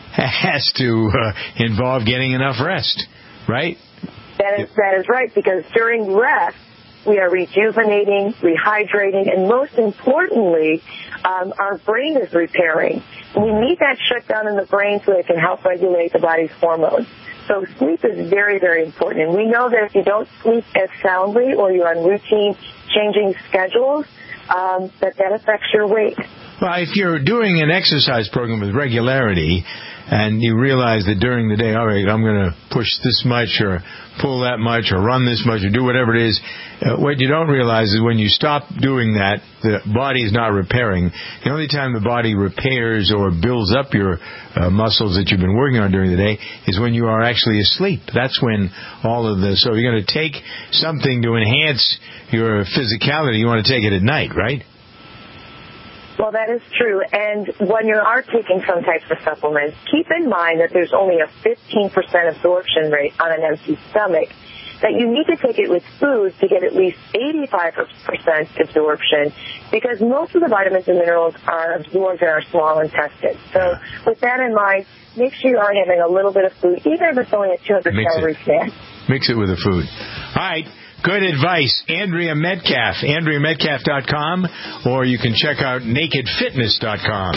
has to uh, involve getting enough rest, right? That is, that is right, because during rest, we are rejuvenating, rehydrating, and most importantly, um, our brain is repairing. We need that shutdown in the brain so it can help regulate the body's hormones. So sleep is very, very important. And we know that if you don't sleep as soundly or you're on routine changing schedules, um, that that affects your weight. Well, if you're doing an exercise program with regularity and you realize that during the day, all right, I'm going to push this much or pull that much or run this much or do whatever it is, uh, what you don't realize is when you stop doing that, the body is not repairing. The only time the body repairs or builds up your uh, muscles that you've been working on during the day is when you are actually asleep. That's when all of the, so you're going to take something to enhance your physicality, you want to take it at night, right? Well, that is true. And when you are taking some types of supplements, keep in mind that there's only a fifteen percent absorption rate on an empty stomach, that you need to take it with food to get at least eighty-five percent absorption, because most of the vitamins and minerals are absorbed in our small intestine. So with that in mind, make sure you are having a little bit of food, even if it's only a two hundred calorie snack. Mix it with the food. All right. Good advice. Andrea Metcalf, andrea metcalf dot com, or you can check out naked fitness dot com.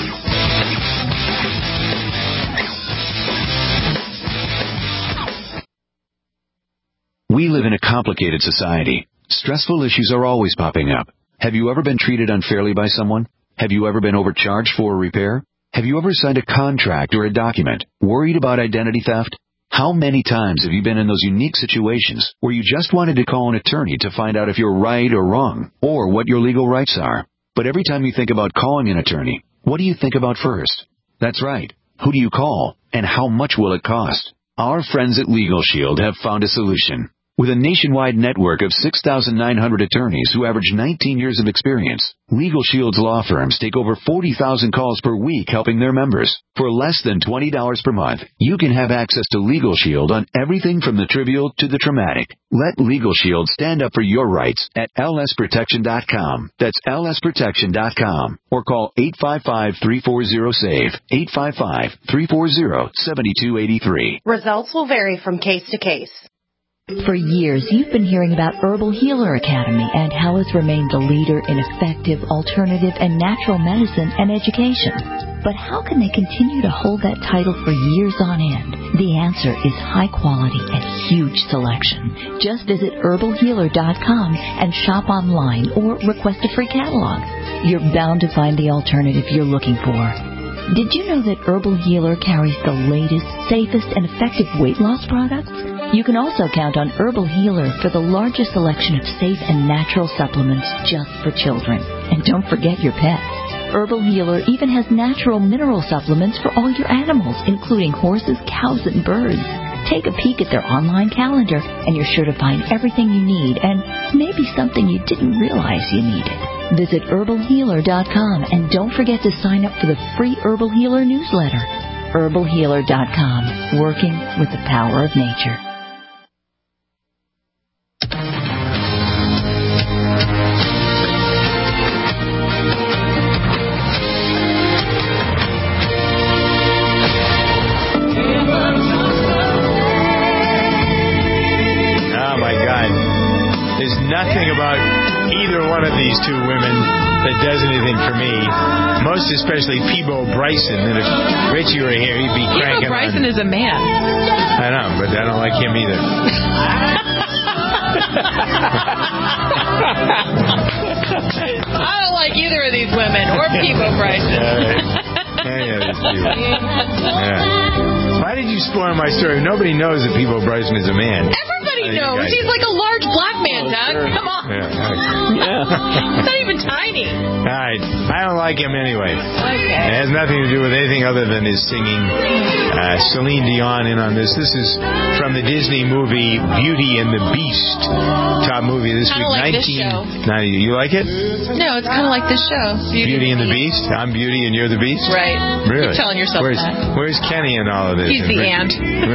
We live in a complicated society. Stressful issues are always popping up. Have you ever been treated unfairly by someone? Have you ever been overcharged for a repair? Have you ever signed a contract or a document worried about identity theft? How many times have you been in those unique situations where you just wanted to call an attorney to find out if you're right or wrong, or what your legal rights are? But every time you think about calling an attorney, what do you think about first? That's right. Who do you call, and how much will it cost? Our friends at Legal Shield have found a solution. With a nationwide network of six thousand nine hundred attorneys who average nineteen years of experience, Legal Shield's law firms take over forty thousand calls per week helping their members. For less than twenty dollars per month, you can have access to Legal Shield on everything from the trivial to the traumatic. Let Legal Shield stand up for your rights at L S protection dot com. That's L S protection dot com. Or call eight five five, three four zero, S A V E, eight five five, three four zero, seven two eight three. Results will vary from case to case. For years, you've been hearing about Herbal Healer Academy and how it's remained the leader in effective, alternative, and natural medicine and education. But how can they continue to hold that title for years on end? The answer is high quality and huge selection. Just visit herbal healer dot com and shop online or request a free catalog. You're bound to find the alternative you're looking for. Did you know that Herbal Healer carries the latest, safest, and effective weight loss products? You can also count on Herbal Healer for the largest selection of safe and natural supplements just for children. And don't forget your pets. Herbal Healer even has natural mineral supplements for all your animals, including horses, cows, and birds. Take a peek at their online calendar, and you're sure to find everything you need, and maybe something you didn't realize you needed. Visit herbal healer dot com, and don't forget to sign up for the free Herbal Healer newsletter. herbal healer dot com, working with the power of nature. Nothing about either one of these two women that does anything for me. Most especially Peabo Bryson. And if Richie were here, he'd be cranking Peabo Bryson on. is a man. I know, but I don't like him either. I don't like either of these women or Peabo Bryson. Yeah, yeah, these people. Yeah. Why did you spoil my story? Nobody knows that Peabo Bryson is a man. Everybody knows. He's like a large black man, Doug. Sure. Come on. Yeah, yeah. He's not even tiny. All right. I don't like him anyway. Okay. It has nothing to do with anything other than his singing. Uh, Celine Dion in on this. This is from the Disney movie Beauty and the Beast. Top movie this week. Like nineteen this ninety. You like it? No, it's kind of like this show. Beauty, Beauty and the Beast. I'm Beauty and you're the Beast. Right. Really? You're telling yourself where's, that. Where's Kenny in all of this? He's the ant.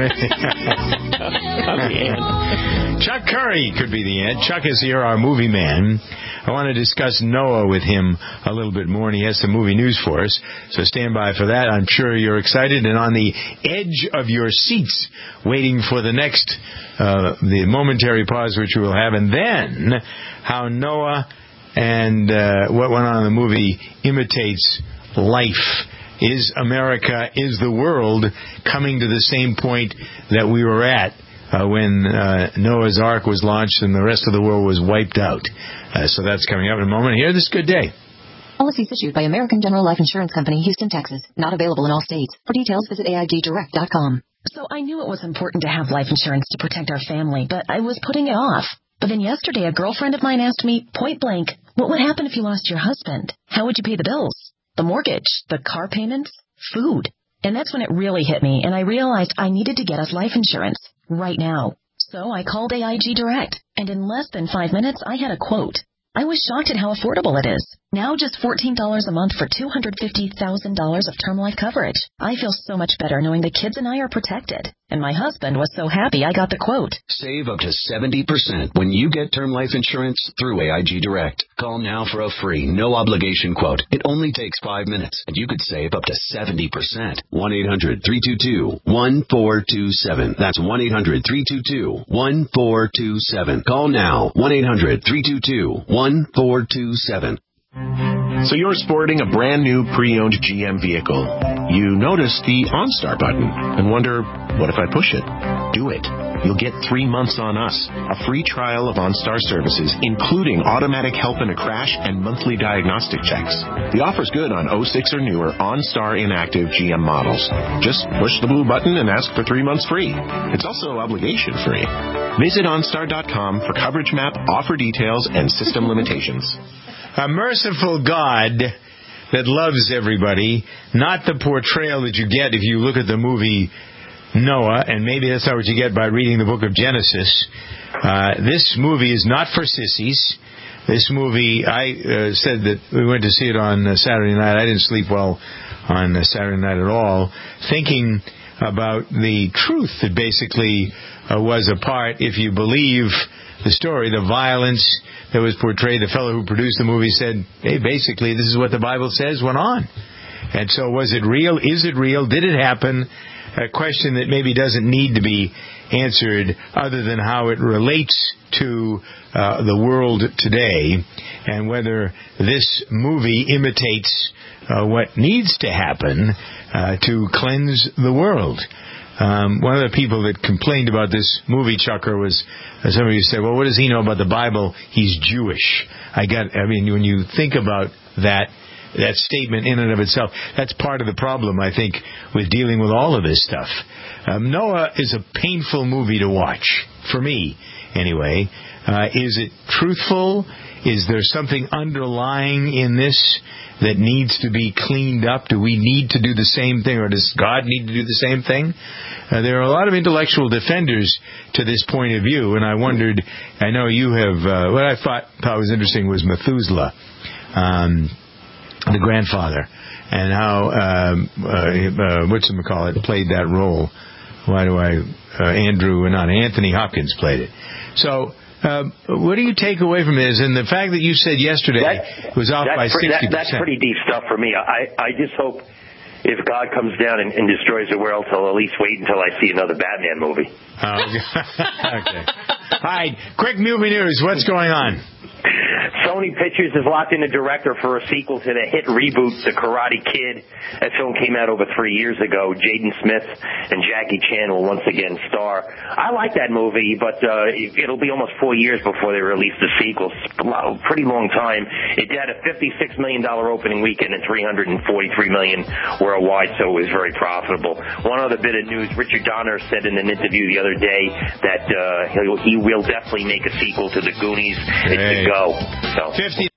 I'm the ant. Chuck Curry could be the ant. Chuck is here, our movie man. I want to discuss Noah with him a little bit more, and he has some movie news for us. So stand by for that. I'm sure you're excited and on the edge of your seats, waiting for the next, uh, the momentary pause which we will have, and then how Noah and uh, what went on in the movie imitates life. Is America, is the world coming to the same point that we were at uh, when uh, Noah's Ark was launched and the rest of the world was wiped out? Uh, so that's coming up in a moment. Here, this is Good Day. Policies issued by American General Life Insurance Company, Houston, Texas. Not available in all states. For details, visit A I G direct dot com. So I knew it was important to have life insurance to protect our family, but I was putting it off. But then yesterday, a girlfriend of mine asked me, point blank, what would happen if you lost your husband? How would you pay the bills? The mortgage, the car payments, food. And that's when it really hit me, and I realized I needed to get us life insurance right now. So I called A I G Direct, and in less than five minutes, I had a quote. I was shocked at how affordable it is. Now just fourteen dollars a month for two hundred fifty thousand dollars of term life coverage. I feel so much better knowing the kids and I are protected. And my husband was so happy I got the quote. Save up to seventy percent when you get term life insurance through A I G Direct. Call now for a free, no-obligation quote. It only takes five minutes, and you could save up to seventy percent. one eight hundred three two two one four two seven. That's one eight hundred three two two one four two seven. Call now. one eight hundred three two two one four two seven. So you're sporting a brand new pre-owned G M vehicle. You notice the OnStar button and wonder, what if I push it? Do it. You'll get three months on us. A free trial of OnStar services, including automatic help in a crash and monthly diagnostic checks. The offer's good on oh six or newer OnStar inactive G M models. Just push the blue button and ask for three months free. It's also obligation free. Visit OnStar dot com for coverage map, offer details, and system limitations. A merciful God that loves everybody, not the portrayal that you get if you look at the movie Noah, and maybe that's not what you get by reading the book of Genesis. Uh, this movie is not for sissies. This movie, I uh, said that we went to see it on uh, Saturday night. I didn't sleep well on uh, Saturday night at all, thinking about the truth that basically uh, was a part, if you believe the story, the violence that was portrayed. The fellow who produced the movie said, hey, basically, this is what the Bible says went on. And so was it real? Is it real? Did it happen? A question that maybe doesn't need to be answered other than how it relates to uh, the world today, and whether this movie imitates uh, what needs to happen uh, to cleanse the world. Um, one of the people that complained about this movie, Chucker, was uh, somebody who said, well, what does he know about the Bible? He's Jewish. I got, I mean, when you think about that, that statement in and of itself, that's part of the problem, I think, with dealing with all of this stuff. Um, Noah is a painful movie to watch, for me, anyway. Uh, is it truthful? Is there something underlying in this that needs to be cleaned up? Do we need to do the same thing, or does God need to do the same thing? Uh, there are a lot of intellectual defenders to this point of view, and I wondered, I know you have, uh, what I thought, thought was interesting was Methuselah, um, the grandfather, and how, um, uh, uh, whatchamacallit played that role. Why do I, uh, Andrew, not Anthony Hopkins played it. So, Um, what do you take away from this? And the fact that you said yesterday that, it was off by pretty, sixty percent. That, that's pretty deep stuff for me. I, I just hope if God comes down and, and destroys the world, I'll at least wait until I see another Batman movie. Oh, okay. All right, quick movie news. What's going on? Sony Pictures has locked in a director for a sequel to the hit reboot, The Karate Kid. That film came out over three years ago. Jaden Smith and Jackie Chan will once again star. I like that movie, but uh, it'll be almost four years before they release the sequel. It's a pretty long time. It had a fifty-six million dollars opening weekend and three hundred forty-three million dollars worldwide, so it was very profitable. One other bit of news, Richard Donner said in an interview the other day that uh, he'll, he will definitely make a sequel to The Goonies. It's hey. a go. So. fifty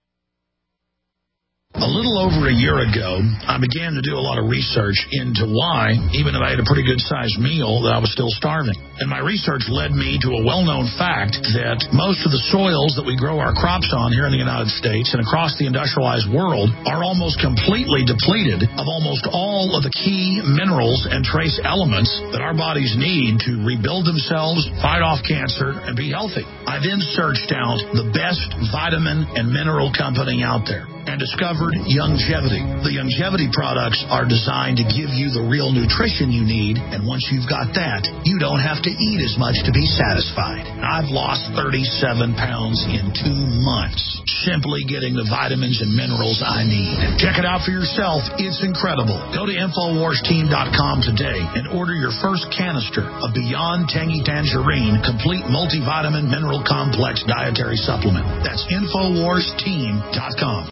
A little over a year ago, I began to do a lot of research into why, even if I had a pretty good-sized meal, that I was still starving. And my research led me to a well-known fact that most of the soils that we grow our crops on here in the United States and across the industrialized world are almost completely depleted of almost all of the key minerals and trace elements that our bodies need to rebuild themselves, fight off cancer, and be healthy. I then searched out the best vitamin and mineral company out there and discovered Youngevity. The Youngevity products are designed to give you the real nutrition you need, and once you've got that, you don't have to eat as much to be satisfied. I've lost thirty-seven pounds in two months, simply getting the vitamins and minerals I need. Check it out for yourself. It's incredible. Go to Infowars Team dot com today and order your first canister of Beyond Tangy Tangerine Complete Multivitamin Mineral Complex Dietary Supplement. That's Infowars Team dot com.